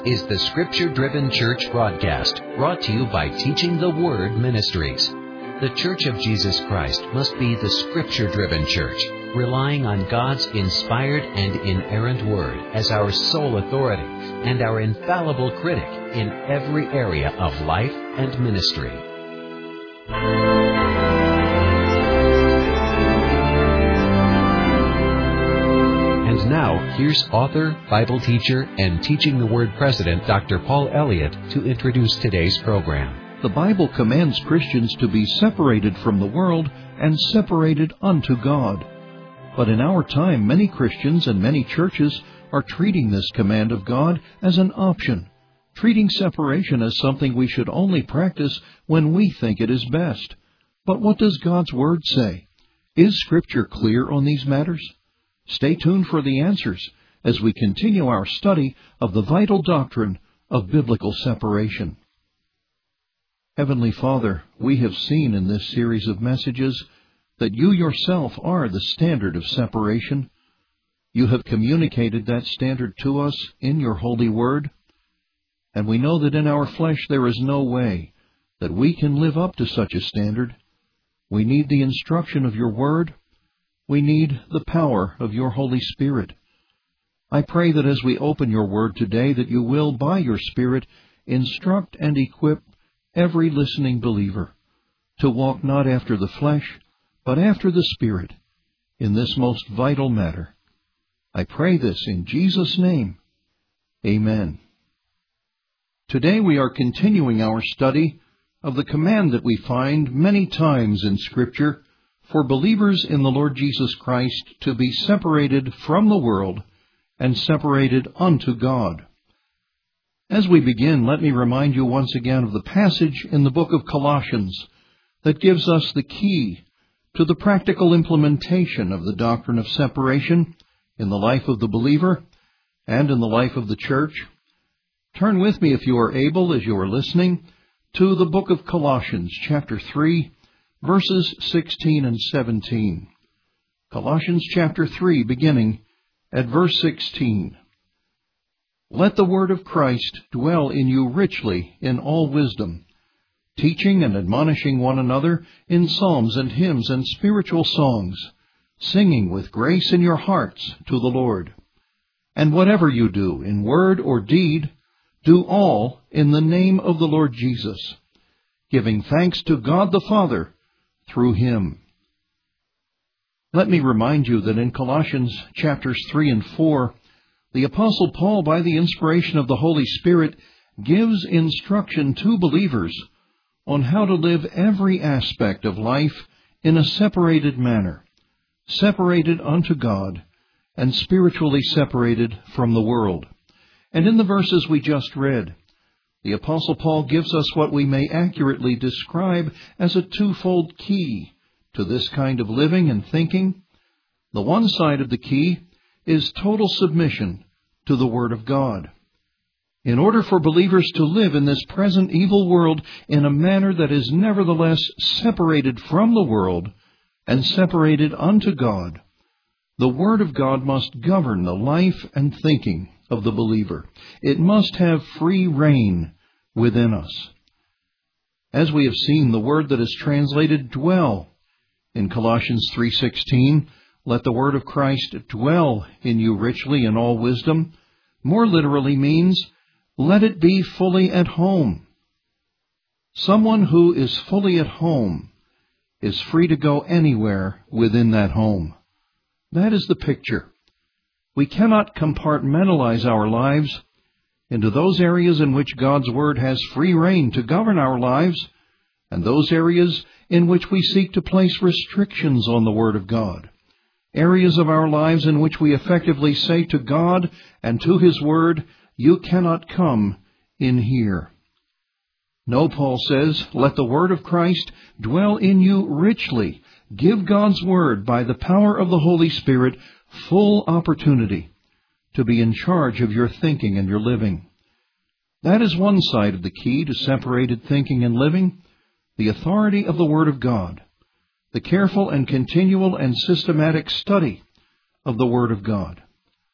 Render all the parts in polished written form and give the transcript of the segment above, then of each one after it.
is the Scripture-Driven Church broadcast, brought to you by Teaching the Word Ministries. The Church of Jesus Christ must be the Scripture-Driven Church, relying on God's inspired and inerrant Word as our sole authority and our infallible critic in every area of life and ministry. And now, here's author, Bible teacher, and Teaching the Word president, Dr. Paul Elliott, to introduce today's program. The Bible commands Christians to be separated from the world and separated unto God. But in our time, many Christians and many churches are treating this command of God as an option, treating separation as something we should only practice when we think it is best. But what does God's Word say? Is Scripture clear on these matters? Stay tuned for the answers as we continue our study of the vital doctrine of biblical separation. Heavenly Father, we have seen in this series of messages that you yourself are the standard of separation. You have communicated that standard to us in your holy word, and we know that in our flesh there is no way that we can live up to such a standard. We need the instruction of your word. We need the power of your Holy Spirit. I pray that as we open your word today, that you will, by your Spirit, instruct and equip every listening believer to walk not after the flesh, but after the Spirit, in this most vital matter. I pray this in Jesus' name. Amen. Today we are continuing our study of the command that we find many times in Scripture for believers in the Lord Jesus Christ to be separated from the world and separated unto God. As we begin, let me remind you once again of the passage in the book of Colossians that gives us the key to the practical implementation of the doctrine of separation in the life of the believer and in the life of the church. Turn with me, if you are able, as you are listening, to the book of Colossians, chapter 3, verses 16 and 17. Colossians chapter 3, beginning at verse 16. Let the word of Christ dwell in you richly in all wisdom, teaching and admonishing one another in psalms and hymns and spiritual songs, singing with grace in your hearts to the Lord. And whatever you do, in word or deed, do all in the name of the Lord Jesus, giving thanks to God the Father through him. Let me remind you that in Colossians chapters 3 and 4, the Apostle Paul, by the inspiration of the Holy Spirit, gives instruction to believers on how to live every aspect of life in a separated manner, separated unto God and spiritually separated from the world. And in the verses we just read, the Apostle Paul gives us what we may accurately describe as a twofold key to this kind of living and thinking. The one side of the key is total submission to the Word of God. In order for believers to live in this present evil world in a manner that is nevertheless separated from the world and separated unto God, the Word of God must govern the life and thinking of the believer. It must have free reign within us. As we have seen, the word that is translated dwell in Colossians 3:16, let the word of Christ dwell in you richly in all wisdom, more literally means, let it be fully at home. Someone who is fully at home is free to go anywhere within that home. That is the picture. We cannot compartmentalize our lives into those areas in which God's Word has free reign to govern our lives, and those areas in which we seek to place restrictions on the Word of God. Areas of our lives in which we effectively say to God and to His Word, you cannot come in here. No, Paul says, let the Word of Christ dwell in you richly. Give God's Word, by the power of the Holy Spirit, full opportunity to be in charge of your thinking and your living. That is one side of the key to separated thinking and living, the authority of the Word of God, the careful and continual and systematic study of the Word of God.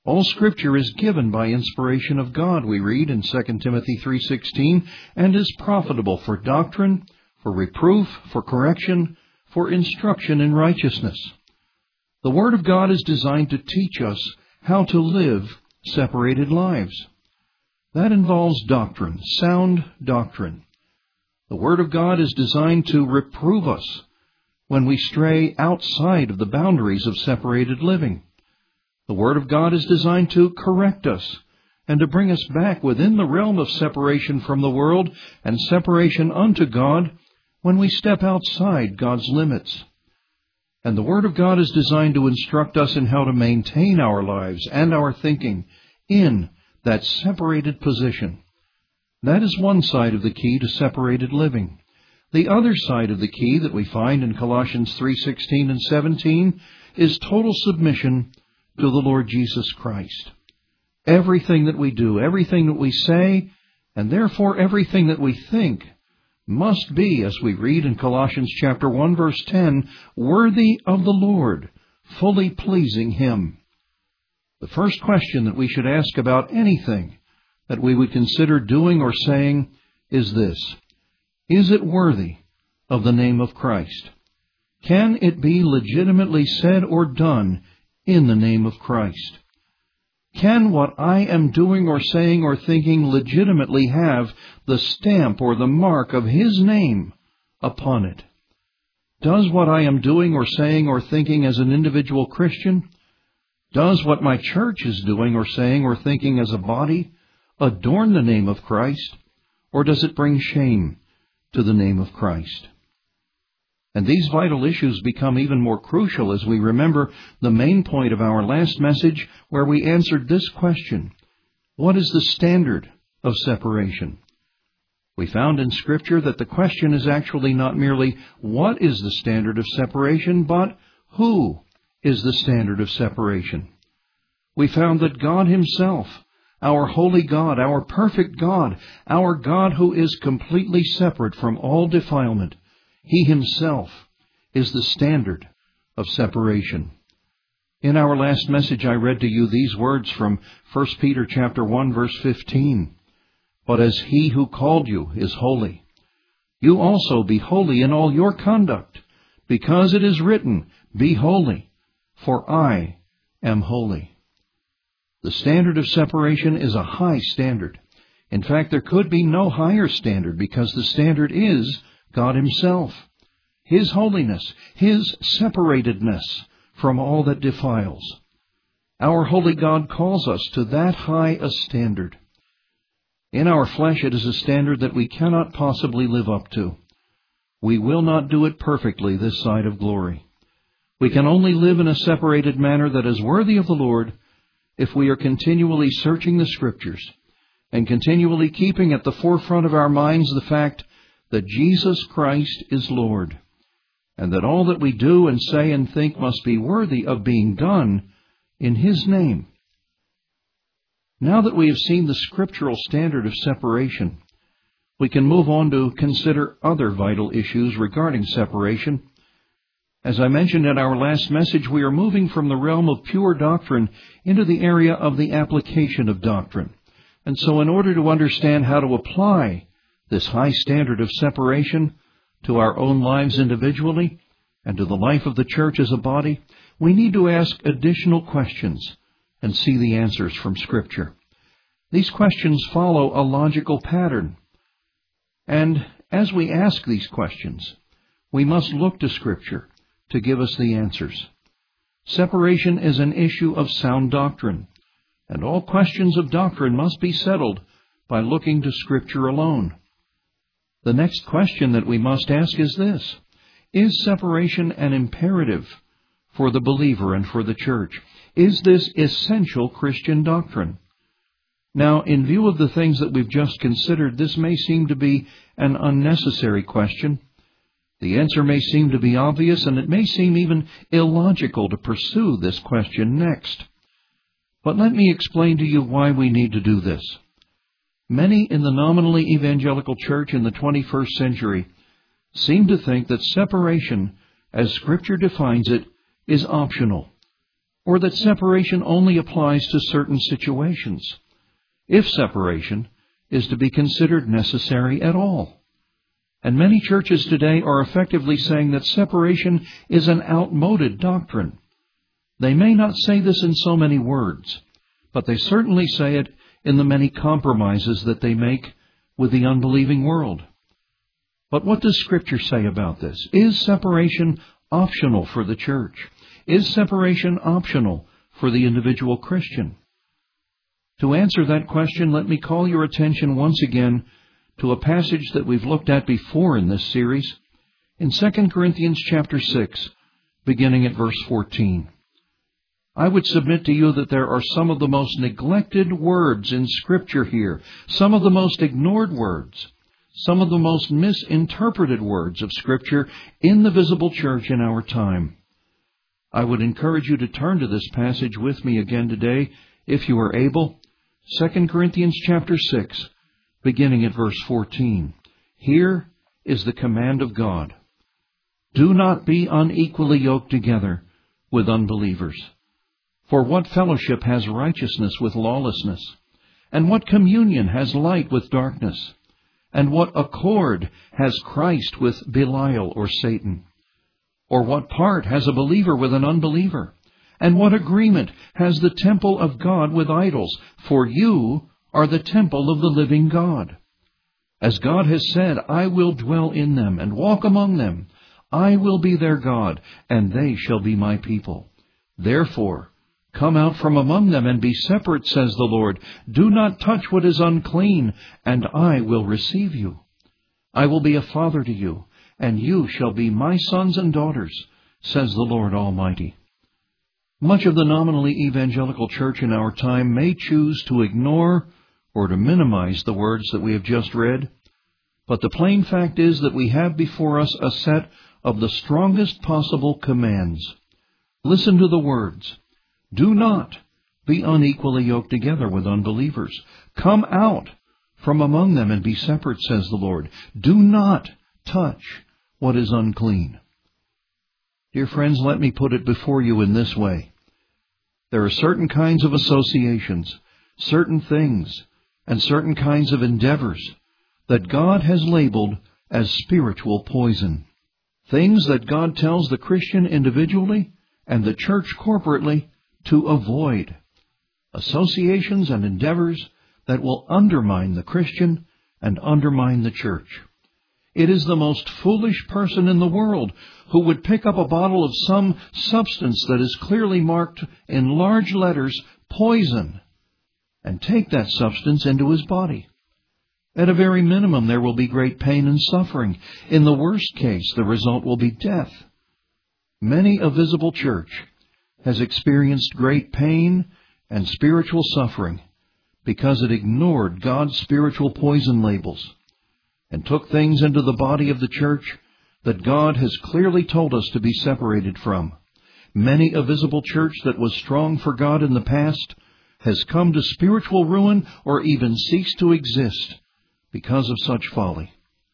All Scripture is given by inspiration of God, we read in 2 Timothy 3:16, and is profitable for doctrine, for reproof, for correction, for instruction in righteousness. The Word of God is designed to teach us how to live separated lives. That involves doctrine, sound doctrine. The Word of God is designed to reprove us when we stray outside of the boundaries of separated living. The Word of God is designed to correct us and to bring us back within the realm of separation from the world and separation unto God when we step outside God's limits. And the Word of God is designed to instruct us in how to maintain our lives and our thinking in that separated position. That is one side of the key to separated living. The other side of the key that we find in Colossians 3:16 and 17 is total submission to the Lord Jesus Christ. Everything that we do, everything that we say, and therefore everything that we think must be, as we read in Colossians chapter 1, verse 10, worthy of the Lord, fully pleasing Him. The first question that we should ask about anything that we would consider doing or saying is this: is it worthy of the name of Christ? Can it be legitimately said or done in the name of Christ? Can what I am doing or saying or thinking legitimately have the stamp or the mark of His name upon it? Does what I am doing or saying or thinking as an individual Christian, does what my church is doing or saying or thinking as a body adorn the name of Christ, or does it bring shame to the name of Christ? And these vital issues become even more crucial as we remember the main point of our last message, where we answered this question: what is the standard of separation? We found in Scripture that the question is actually not merely what is the standard of separation, but who is the standard of separation. We found that God Himself, our holy God, our perfect God, our God who is completely separate from all defilement, He Himself is the standard of separation. In our last message, I read to you these words from 1 Peter chapter 1, verse 15. But as He who called you is holy, you also be holy in all your conduct, because it is written, Be holy, for I am holy. The standard of separation is a high standard. In fact, there could be no higher standard, because the standard is God Himself, His holiness, His separatedness from all that defiles. Our holy God calls us to that high a standard. In our flesh, it is a standard that we cannot possibly live up to. We will not do it perfectly this side of glory. We can only live in a separated manner that is worthy of the Lord if we are continually searching the Scriptures and continually keeping at the forefront of our minds the fact that Jesus Christ is Lord, and that all that we do and say and think must be worthy of being done in His name. Now that we have seen the scriptural standard of separation, we can move on to consider other vital issues regarding separation. As I mentioned in our last message, we are moving from the realm of pure doctrine into the area of the application of doctrine. And so in order to understand how to apply this high standard of separation to our own lives individually and to the life of the church as a body, we need to ask additional questions and see the answers from Scripture. These questions follow a logical pattern. And as we ask these questions, we must look to Scripture to give us the answers. Separation is an issue of sound doctrine, and all questions of doctrine must be settled by looking to Scripture alone. The next question that we must ask is this: is separation an imperative for the believer and for the church? Is this essential Christian doctrine? Now, in view of the things that we've just considered, this may seem to be an unnecessary question. The answer may seem to be obvious, and it may seem even illogical to pursue this question next. But let me explain to you why we need to do this. Many in the nominally evangelical church in the 21st century seem to think that separation, as Scripture defines it, is optional. or that separation only applies to certain situations, if separation is to be considered necessary at all. And many churches today are effectively saying that separation is an outmoded doctrine. They may not say this in so many words, but they certainly say it in the many compromises that they make with the unbelieving world. But what does Scripture say about this? Is separation optional for the church? Is separation optional for the individual Christian? To answer that question, let me call your attention once again to a passage that we've looked at before in this series, in 2 Corinthians chapter 6, beginning at verse 14. I would submit to you that there are some of the most neglected words in Scripture here, some of the most ignored words, some of the most misinterpreted words of Scripture in the visible church in our time. I would encourage you to turn to this passage with me again today, if you are able. 2 Corinthians chapter 6, beginning at verse 14. Here is the command of God. Do not be unequally yoked together with unbelievers. For what fellowship has righteousness with lawlessness? And what communion has light with darkness? And what accord has Christ with Belial or Satan? Or what part has a believer with an unbeliever? And what agreement has the temple of God with idols? For you are the temple of the living God. As God has said, I will dwell in them and walk among them. I will be their God, and they shall be my people. Therefore, come out from among them and be separate, says the Lord. Do not touch what is unclean, and I will receive you. I will be a father to you, and you shall be my sons and daughters, says the Lord Almighty. Much of the nominally evangelical church in our time may choose to ignore or to minimize the words that we have just read, but the plain fact is that we have before us a set of the strongest possible commands. Listen to the words. Do not be unequally yoked together with unbelievers. Come out from among them and be separate, says the Lord. Do not touch what is unclean. Dear friends, let me put it before you in this way. There are certain kinds of associations, certain things, and certain kinds of endeavors that God has labeled as spiritual poison. Things that God tells the Christian individually and the church corporately to avoid. Associations and endeavors that will undermine the Christian and undermine the church. It is the most foolish person in the world who would pick up a bottle of some substance that is clearly marked in large letters, poison, and take that substance into his body. At a very minimum, there will be great pain and suffering. In the worst case, the result will be death. Many a visible church has experienced great pain and spiritual suffering because it ignored God's spiritual poison labels and took things into the body of the church that God has clearly told us to be separated from. Many a visible church that was strong for God in the past has come to spiritual ruin or even ceased to exist because of such folly.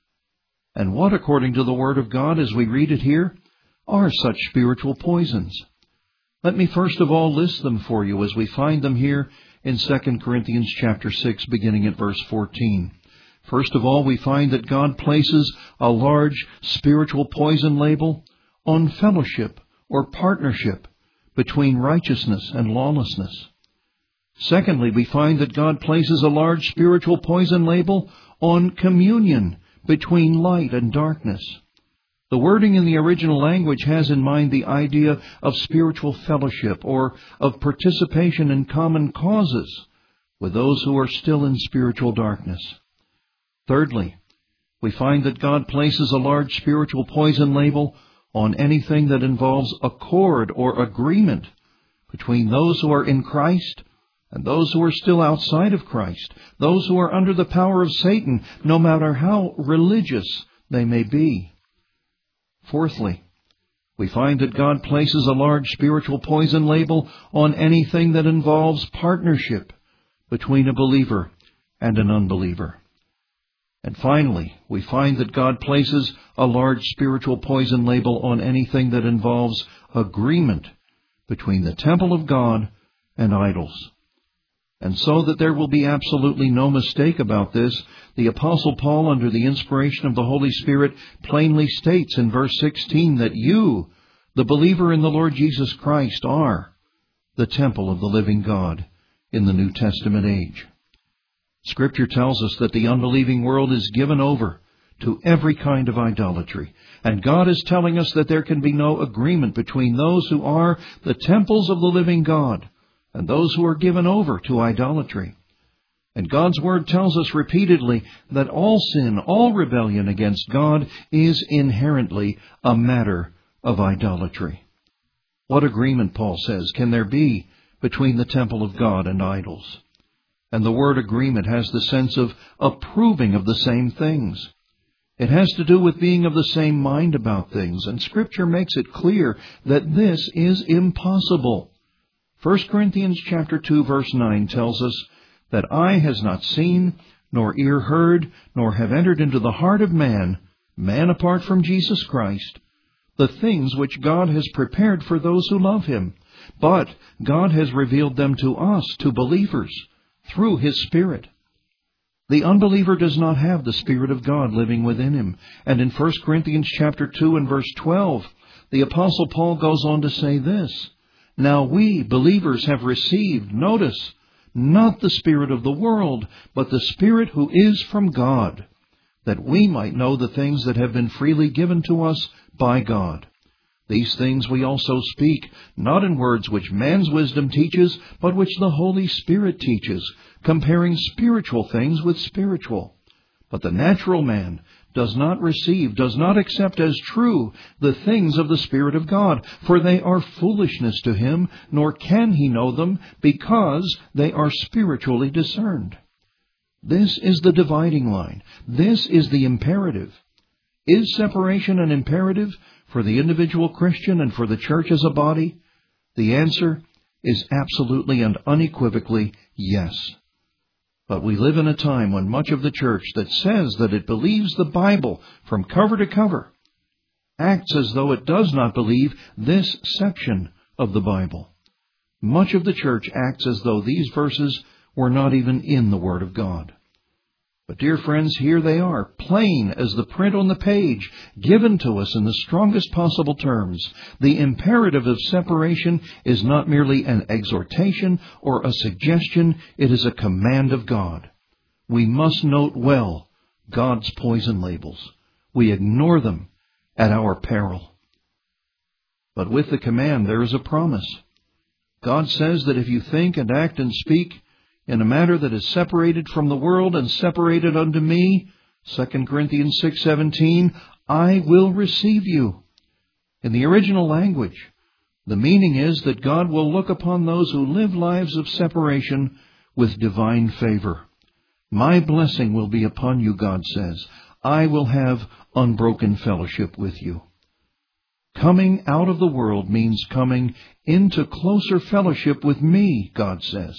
And what, according to the Word of God as we read it here, are such spiritual poisons? Let me first of all list them for you as we find them here in 2 Corinthians chapter 6, beginning at verse 14. First of all, we find that God places a large spiritual poison label on fellowship or partnership between righteousness and lawlessness. Secondly, we find that God places a large spiritual poison label on communion between light and darkness. The wording in the original language has in mind the idea of spiritual fellowship or of participation in common causes with those who are still in spiritual darkness. Thirdly, we find that God places a large spiritual poison label on anything that involves accord or agreement between those who are in Christ and those who are still outside of Christ, those who are under the power of Satan, no matter how religious they may be. Fourthly, we find that God places a large spiritual poison label on anything that involves partnership between a believer and an unbeliever. And finally, we find that God places a large spiritual poison label on anything that involves agreement between the temple of God and idols. And so that there will be absolutely no mistake about this, the Apostle Paul, under the inspiration of the Holy Spirit, plainly states in verse 16 that you, the believer in the Lord Jesus Christ, are the temple of the living God in the New Testament age. Scripture tells us that the unbelieving world is given over to every kind of idolatry, and God is telling us that there can be no agreement between those who are the temples of the living God and those who are given over to idolatry. And God's Word tells us repeatedly that all sin, all rebellion against God is inherently a matter of idolatry. What agreement, Paul says, can there be between the temple of God and idols? And the word agreement has the sense of approving of the same things. It has to do with being of the same mind about things, and Scripture makes it clear that this is impossible. 1 Corinthians chapter 2, verse 9 tells us that eye has not seen, nor ear heard, nor have entered into the heart of man apart from Jesus Christ, the things which God has prepared for those who love Him. But God has revealed them to us, to believers, through His Spirit. The unbeliever does not have the Spirit of God living within him. And in 1 Corinthians chapter 2 and verse 12, the Apostle Paul goes on to say this: Now we, believers, have received, notice, not the spirit of the world, but the Spirit who is from God, that we might know the things that have been freely given to us by God. These things we also speak, not in words which man's wisdom teaches, but which the Holy Spirit teaches, comparing spiritual things with spiritual. But the natural man does not receive, does not accept as true the things of the Spirit of God, for they are foolishness to him, nor can he know them, because they are spiritually discerned. This is the dividing line. This is the imperative. Is separation an imperative for the individual Christian and for the church as a body? The answer is absolutely and unequivocally yes. But we live in a time when much of the church that says that it believes the Bible from cover to cover acts as though it does not believe this section of the Bible. Much of the church acts as though these verses were not even in the Word of God. But dear friends, here they are, plain as the print on the page, given to us in the strongest possible terms. The imperative of separation is not merely an exhortation or a suggestion, it is a command of God. We must note well God's poison labels. We ignore them at our peril. But with the command there is a promise. God says that if you think and act and speak in a manner that is separated from the world and separated unto me, 2 Corinthians 6:17, I will receive you. In the original language, the meaning is that God will look upon those who live lives of separation with divine favor. My blessing will be upon you, God says. I will have unbroken fellowship with you. Coming out of the world means coming into closer fellowship with me, God says.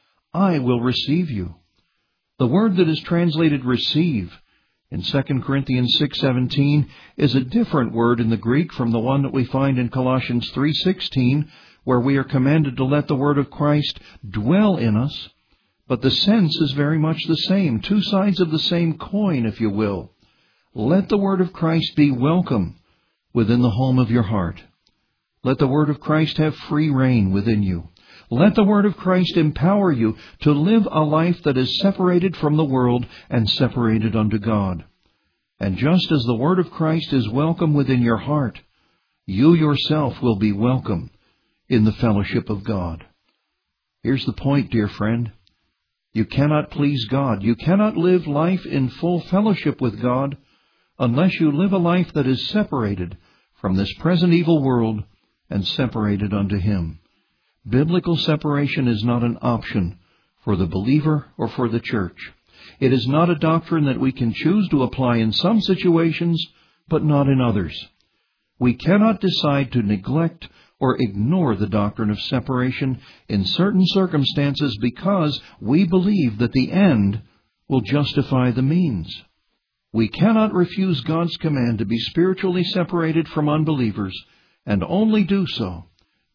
I will receive you. The word that is translated receive in 2 Corinthians 6:17 is a different word in the Greek from the one that we find in Colossians 3:16, where we are commanded to let the word of Christ dwell in us. But the sense is very much the same, two sides of the same coin, if you will. Let the word of Christ be welcome within the home of your heart. Let the word of Christ have free reign within you. Let the word of Christ empower you to live a life that is separated from the world and separated unto God. And just as the word of Christ is welcome within your heart, you yourself will be welcome in the fellowship of God. Here's the point, dear friend. You cannot please God. You cannot live life in full fellowship with God unless you live a life that is separated from this present evil world and separated unto Him. Biblical separation is not an option for the believer or for the church. It is not a doctrine that we can choose to apply in some situations, but not in others. We cannot decide to neglect or ignore the doctrine of separation in certain circumstances because we believe that the end will justify the means. We cannot refuse God's command to be spiritually separated from unbelievers, and only do so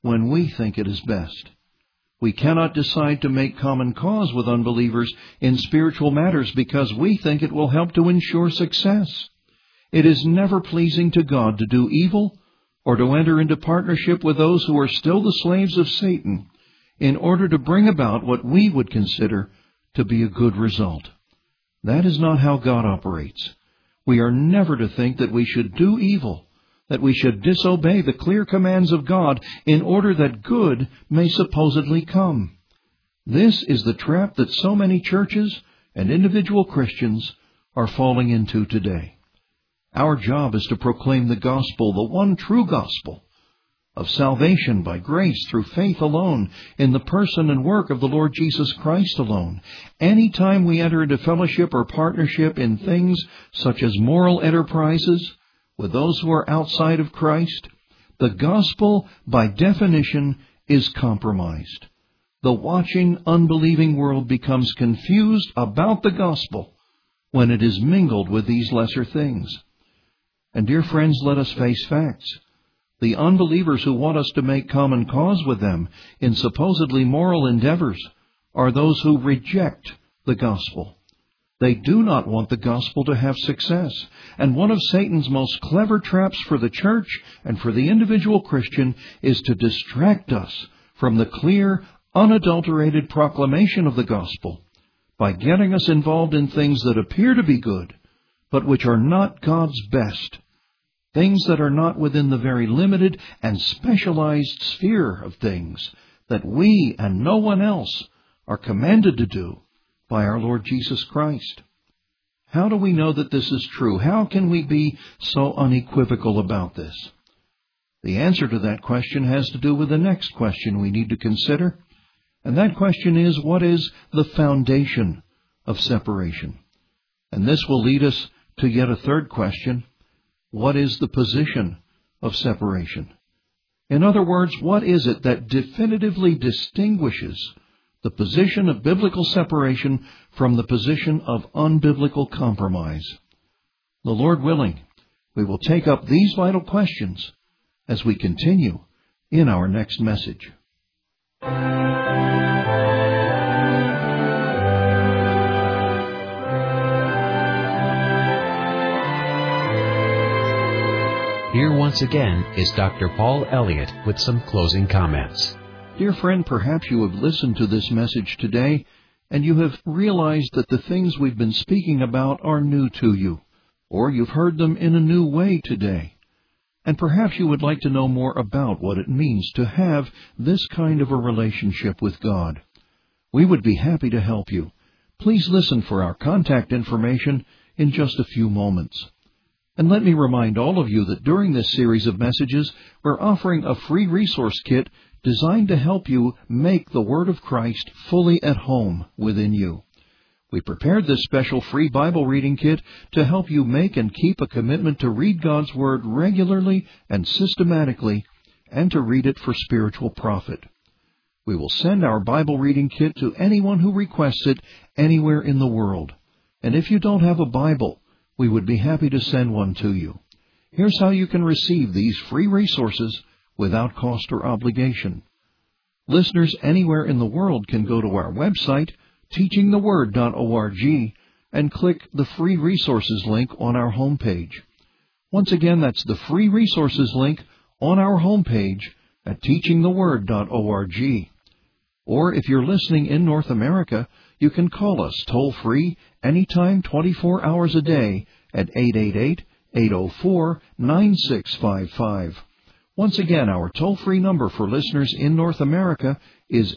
when we think it is best. We cannot decide to make common cause with unbelievers in spiritual matters because we think it will help to ensure success. It is never pleasing to God to do evil or to enter into partnership with those who are still the slaves of Satan in order to bring about what we would consider to be a good result. That is not how God operates. We are never to think that we should do evil, that we should disobey the clear commands of God in order that good may supposedly come. This is the trap that so many churches and individual Christians are falling into today. Our job is to proclaim the gospel, the one true gospel, of salvation by grace through faith alone, in the person and work of the Lord Jesus Christ alone. Any time we enter into fellowship or partnership in things such as moral enterprises with those who are outside of Christ, the gospel, by definition, is compromised. The watching, unbelieving world becomes confused about the gospel when it is mingled with these lesser things. And dear friends, let us face facts. The unbelievers who want us to make common cause with them in supposedly moral endeavors are those who reject the gospel. They do not want the gospel to have success. And one of Satan's most clever traps for the church and for the individual Christian is to distract us from the clear, unadulterated proclamation of the gospel by getting us involved in things that appear to be good, but which are not God's best. Things that are not within the very limited and specialized sphere of things that we and no one else are commanded to do by our Lord Jesus Christ. How do we know that this is true? How can we be so unequivocal about this? The answer to that question has to do with the next question we need to consider, and that question is, what is the foundation of separation? And this will lead us to yet a third question. What is the position of separation? In other words, what is it that definitively distinguishes the position of biblical separation from the position of unbiblical compromise? The Lord willing, we will take up these vital questions as we continue in our next message. Here once again is Dr. Paul Elliott with some closing comments. Dear friend, perhaps you have listened to this message today, and you have realized that the things we've been speaking about are new to you, or you've heard them in a new way today. And perhaps you would like to know more about what it means to have this kind of a relationship with God. We would be happy to help you. Please listen for our contact information in just a few moments. And let me remind all of you that during this series of messages, we're offering a free resource kit designed to help you make the Word of Christ fully at home within you. We prepared this special free Bible reading kit to help you make and keep a commitment to read God's Word regularly and systematically, and to read it for spiritual profit. We will send our Bible reading kit to anyone who requests it anywhere in the world. And if you don't have a Bible, we would be happy to send one to you. Here's how you can receive these free resources without cost or obligation. Listeners anywhere in the world can go to our website, teachingtheword.org, and click the free resources link on our homepage. Once again, that's the free resources link on our homepage at teachingtheword.org. Or if you're listening in North America, you can call us toll-free anytime 24 hours a day at 888-804-9655. Once again, our toll-free number for listeners in North America is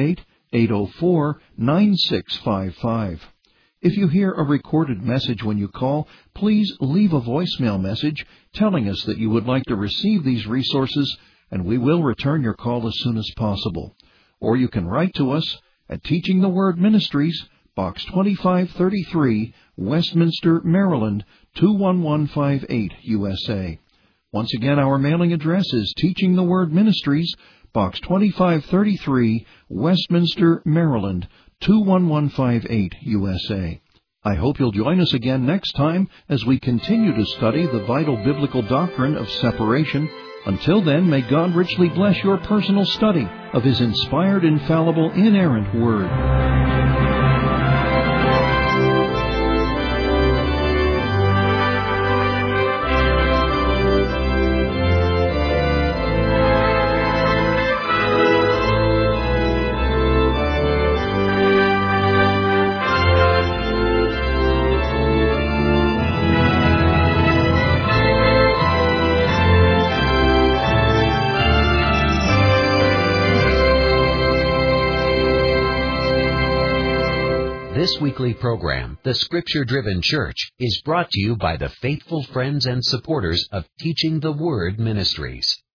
888-804-9655. If you hear a recorded message when you call, please leave a voicemail message telling us that you would like to receive these resources, and we will return your call as soon as possible. Or you can write to us at Teaching the Word Ministries, Box 2533, Westminster, Maryland, 21158, USA. Once again, our mailing address is Teaching the Word Ministries, Box 2533, Westminster, Maryland, 21158, USA. I hope you'll join us again next time as we continue to study the vital biblical doctrine of separation Until then, may God richly bless your personal study of His inspired, infallible, inerrant Word. This weekly program, The Scripture-Driven Church, is brought to you by the faithful friends and supporters of Teaching the Word Ministries.